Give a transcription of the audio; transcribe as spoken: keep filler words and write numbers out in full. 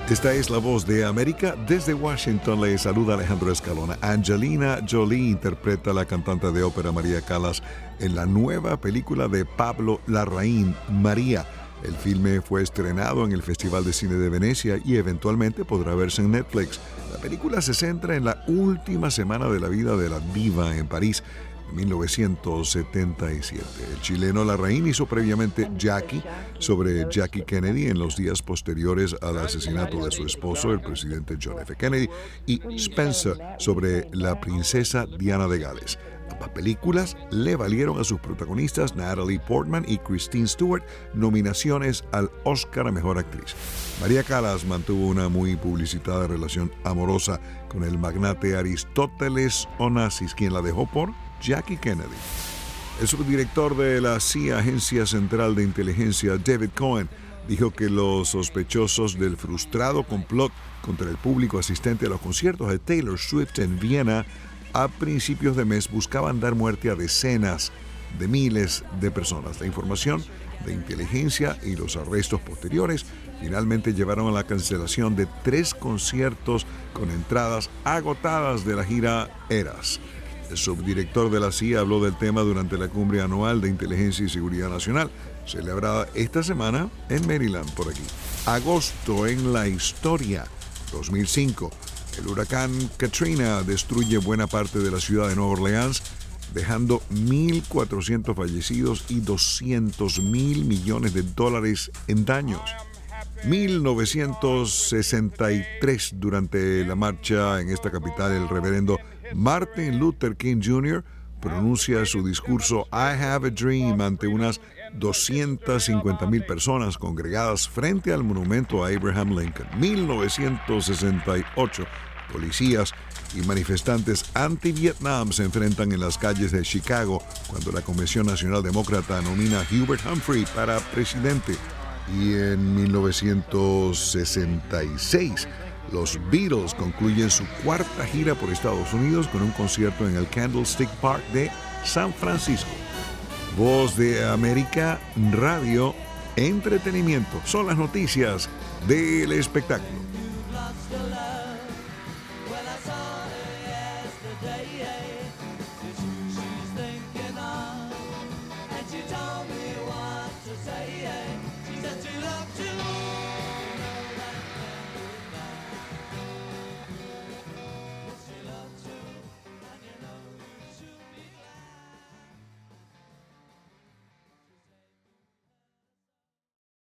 Esta es la voz de América. Desde Washington le saluda Alejandro Escalona. Angelina Jolie interpreta a la cantante de ópera María Callas en la nueva película de Pablo Larraín, María. El filme fue estrenado en el Festival de Cine de Venecia y eventualmente podrá verse en Netflix. La película se centra en la última semana de la vida de la diva en París, en mil novecientos setenta y siete. El chileno Larraín hizo previamente Jackie sobre Jackie Kennedy en los días posteriores al asesinato de su esposo, el presidente John F. Kennedy, y Spencer sobre la princesa Diana de Gales. Ambas películas le valieron a sus protagonistas Natalie Portman y Kristen Stewart nominaciones al Oscar a Mejor Actriz. María Callas mantuvo una muy publicitada relación amorosa con el magnate Aristóteles Onassis, quien la dejó por Jackie Kennedy. El subdirector de la C I A, Agencia Central de Inteligencia, David Cohen, dijo que los sospechosos del frustrado complot contra el público asistente a los conciertos de Taylor Swift en Viena a principios de mes buscaban dar muerte a decenas de miles de personas. La información de inteligencia y los arrestos posteriores finalmente llevaron a la cancelación de tres conciertos con entradas agotadas de la gira Eras. El subdirector de la C I A habló del tema durante la cumbre anual de Inteligencia y Seguridad Nacional, celebrada esta semana en Maryland, por aquí. Agosto en la historia. dos mil cinco. El huracán Katrina destruye buena parte de la ciudad de Nueva Orleans, dejando mil cuatrocientos fallecidos y doscientos mil millones de dólares en daños. mil novecientos sesenta y tres, durante la marcha en esta capital, el reverendo Martin Luther King junior pronuncia su discurso I Have a Dream ante unas doscientas cincuenta mil personas congregadas frente al monumento a Abraham Lincoln. mil novecientos sesenta y ocho. Policías y manifestantes anti-Vietnam se enfrentan en las calles de Chicago cuando la Convención Nacional Demócrata nomina a Hubert Humphrey para presidente. Y en mil novecientos sesenta y seis, los Beatles concluyen su cuarta gira por Estados Unidos con un concierto en el Candlestick Park de San Francisco. Voz de América, radio, entretenimiento. Son las noticias del espectáculo.